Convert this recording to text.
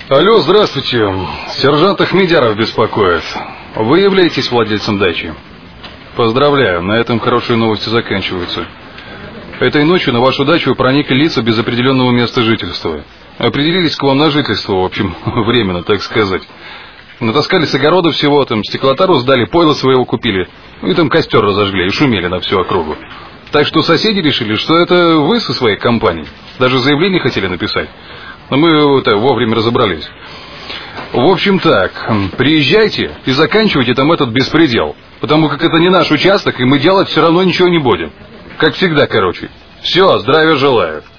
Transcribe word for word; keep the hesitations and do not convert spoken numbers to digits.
Алло, здравствуйте. Сержант Ахмедяров беспокоит. Вы являетесь владельцем дачи? Поздравляю, на этом хорошие новости заканчиваются. Этой ночью на вашу дачу проникли лица без определенного места жительства. Определились к вам на жительство, в общем, временно, так сказать. Натаскали с огорода всего, там стеклотару сдали, пойло своего купили. И там костер разожгли и шумели на всю округу. Так что соседи решили, что это вы со своей компанией. Даже заявление хотели написать. Но мы это, вовремя разобрались. В общем так, приезжайте и заканчивайте там этот беспредел. Потому как это не наш участок, и мы делать все равно ничего не будем. Как всегда, короче. Все, здравия желаю.